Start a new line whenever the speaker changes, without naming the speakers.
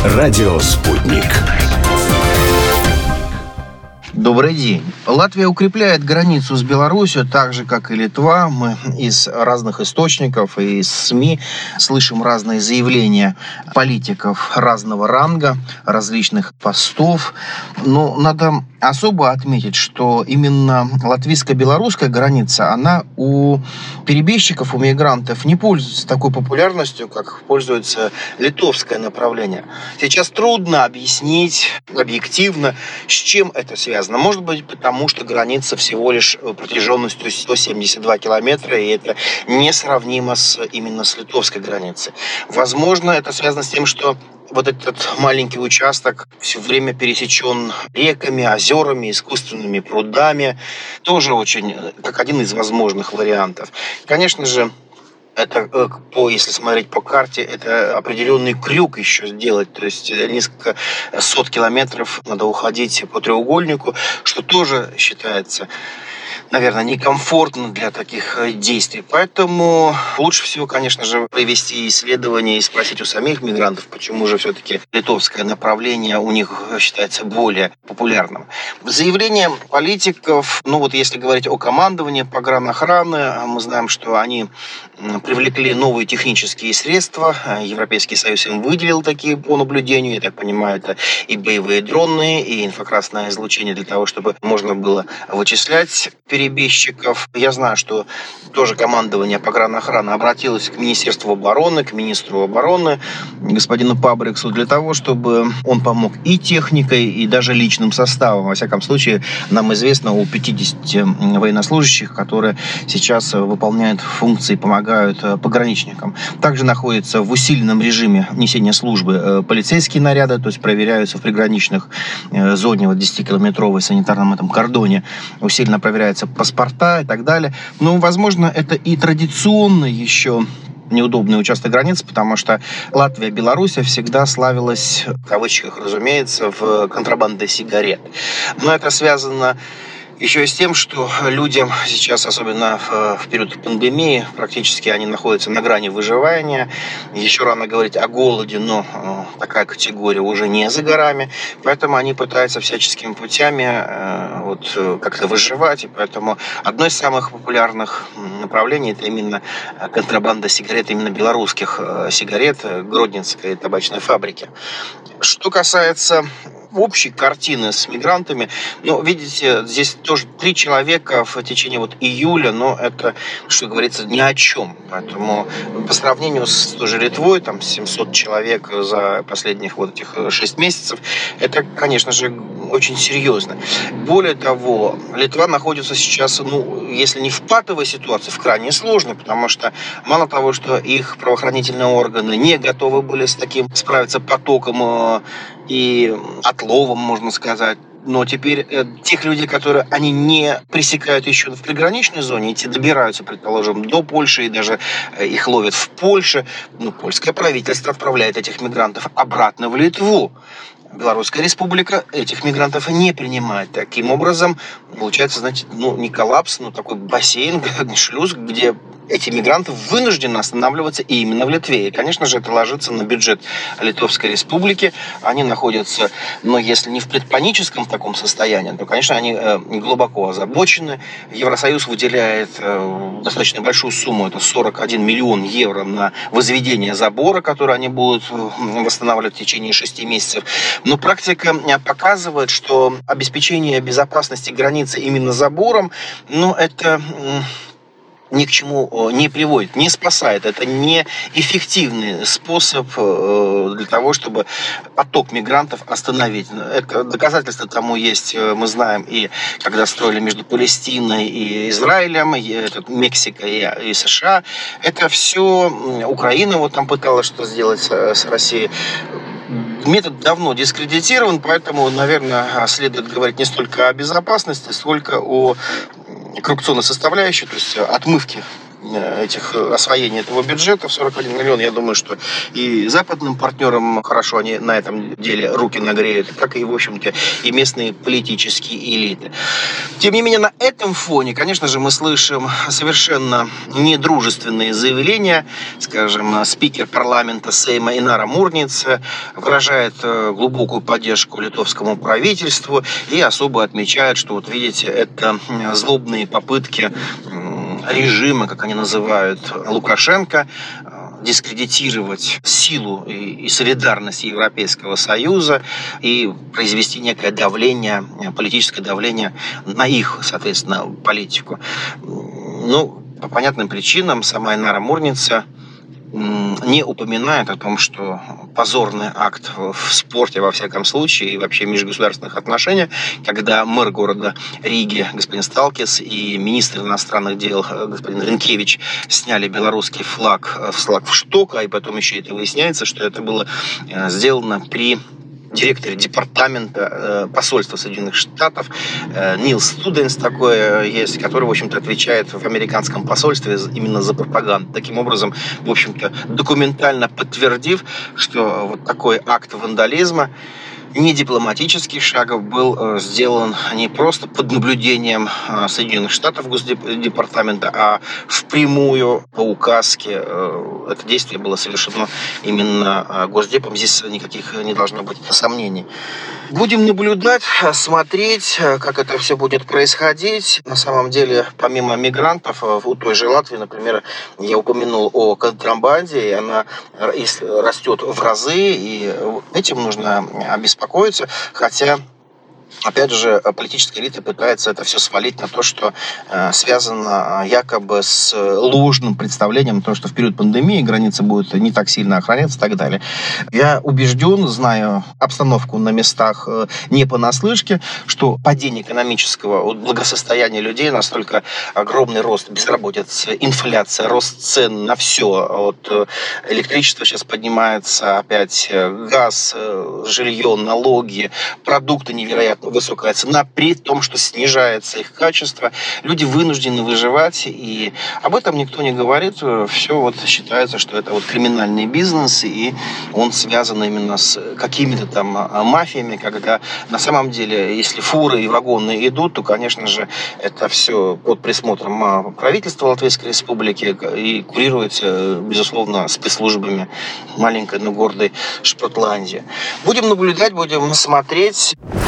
Радио «Спутник».
Добрый день. Латвия укрепляет границу с Беларусью, так же, как и Литва. Мы из разных источников и из СМИ слышим разные заявления политиков разного ранга, различных постов. Но надо особо отметить, что именно латвийско-белорусская граница, она у перебежчиков, у мигрантов не пользуется такой популярностью, как пользуется литовское направление. Сейчас трудно объяснить объективно, с чем это связано. Может быть, потому что граница всего лишь протяженностью 172 километра, и это несравнимо именно с литовской границей. Возможно, это связано с тем, что вот этот маленький участок все время пересечен реками, озерами, искусственными прудами. Тоже очень, как один из возможных вариантов. Конечно же, это, если смотреть по карте, это определенный крюк еще сделать. То есть несколько сот километров надо уходить по треугольнику, что тоже считается, наверное, некомфортно для таких действий. Поэтому лучше всего, конечно же, провести исследование и спросить у самих мигрантов, почему же все-таки литовское направление у них считается более популярным. Заявления политиков, если говорить о командовании погранохраны, мы знаем, что они привлекли новые технические средства. Европейский Союз им выделил такие по наблюдению. Я так понимаю, это и боевые дроны, и инфракрасное излучение для того, чтобы можно было вычислять перебежчиков. Я знаю, что тоже командование погранохраны обратилось к Министерству обороны, к министру обороны, господину Пабриксу, для того, чтобы он помог и техникой, и даже личным составом. Во всяком случае, нам известно о 50 военнослужащих, которые сейчас выполняют функции, помогают пограничникам. Также находятся в усиленном режиме несения службы полицейские наряды, то есть проверяются в приграничных зоне, 10-километровой санитарном этом кордоне, усиленно проверяются паспорта и так далее. Но, возможно, это и традиционно еще неудобный участок границы, потому что Латвия и Беларусь всегда славилась, в кавычках, разумеется, в контрабанде сигарет. Но это связано еще и с тем, что людям сейчас, особенно в период пандемии, практически они находятся на грани выживания. Еще рано говорить о голоде, но такая категория уже не за горами. Поэтому они пытаются всяческими путями как-то выживать. И поэтому одно из самых популярных направлений — это именно контрабанда сигарет, именно белорусских сигарет Гродненской табачной фабрики. Что касается общей картины с мигрантами, видите, здесь тоже 3 человека в течение июля, но это, что говорится, ни о чем. Поэтому по сравнению с той же Литвой, 700 человек за последних этих 6 месяцев, это, конечно же, очень серьезно. Более того, Литва находится сейчас, если не в патовой ситуации, в крайне сложной, потому что мало того, что их правоохранительные органы не готовы были с таким справиться потоком и отловом, можно сказать. Но теперь тех людей, которые они не пресекают еще в приграничной зоне, эти добираются, предположим, до Польши, и даже их ловят в Польше. Польское правительство отправляет этих мигрантов обратно в Литву. Белорусская республика этих мигрантов не принимает. Таким образом, получается, не коллапс, но такой бассейн, шлюз, где эти мигранты вынуждены останавливаться именно в Литве. И, конечно же, это ложится на бюджет Литовской республики. Они находятся, если не в предпаническом таком состоянии, то, конечно, они глубоко озабочены. Евросоюз выделяет достаточно большую сумму, это 41 миллион евро, на возведение забора, который они будут восстанавливать в течение 6 месяцев. Но практика показывает, что обеспечение безопасности границы именно забором, это ни к чему не приводит, не спасает. Это не эффективный способ для того, чтобы поток мигрантов остановить. Это доказательство тому есть, мы знаем, и когда строили между Палестиной и Израилем, и Мексикой и США. Это все Украина там пыталась что сделать с Россией. Метод давно дискредитирован, поэтому, наверное, следует говорить не столько о безопасности, сколько о коррупционной составляющей, то есть отмывки освоения этого бюджета в 41 миллион. Я думаю, что и западным партнерам хорошо они на этом деле руки нагреют, как и, в общем-то, и местные политические элиты. Тем не менее, на этом фоне, конечно же, мы слышим совершенно недружественные заявления. Скажем, спикер парламента Сейма Инара Мурница выражает глубокую поддержку литовскому правительству и особо отмечает, что, вот видите, это злобные попытки режима, как они называют, Лукашенко, дискредитировать силу и солидарность Европейского Союза и произвести некое давление, политическое давление на их, соответственно, политику. Ну, по понятным причинам сама Инара Мурница не упоминает о том, что позорный акт в спорте, во всяком случае, и вообще в межгосударственных отношениях, когда мэр города Риги, господин Сталкис, и министр иностранных дел, господин Ренкевич, сняли белорусский флаг в шток, и потом еще это выясняется, что это было сделано при директоре департамента посольства Соединенных Штатов Нил Студенс такой есть, который, в общем-то, отвечает в американском посольстве именно за пропаганду. Таким образом, в общем-то, документально подтвердив, что вот такой акт вандализма, не дипломатический шаг, был сделан не просто под наблюдением Соединенных Штатов Госдепартамента, а впрямую по указке. Это действие было совершено именно Госдепом. Здесь никаких не должно быть сомнений. Будем наблюдать, смотреть, как это все будет происходить. На самом деле, помимо мигрантов, у той же Латвии, например, я упомянул о контрабанде, и она растет в разы, и этим нужно обеспокоиться, хотя... Опять же, политическая элита пытается это все свалить на то, что связано якобы с ложным представлением, то, что в период пандемии границы будут не так сильно охраняться и так далее. Я убежден, знаю обстановку на местах не понаслышке, что падение экономического благосостояния людей, настолько огромный рост безработицы, инфляция, рост цен на все. Вот электричество сейчас поднимается, опять газ, жилье, налоги, продукты невероятно высокая цена, при том, что снижается их качество. Люди вынуждены выживать, и об этом никто не говорит. Все вот считается, что это вот криминальный бизнес, и он связан именно с какими-то там мафиями, когда на самом деле, если фуры и вагоны идут, то, конечно же, это все под присмотром правительства Латвийской Республики и курируется, безусловно, спецслужбами маленькой, но гордой Шотландии. Будем наблюдать, будем смотреть.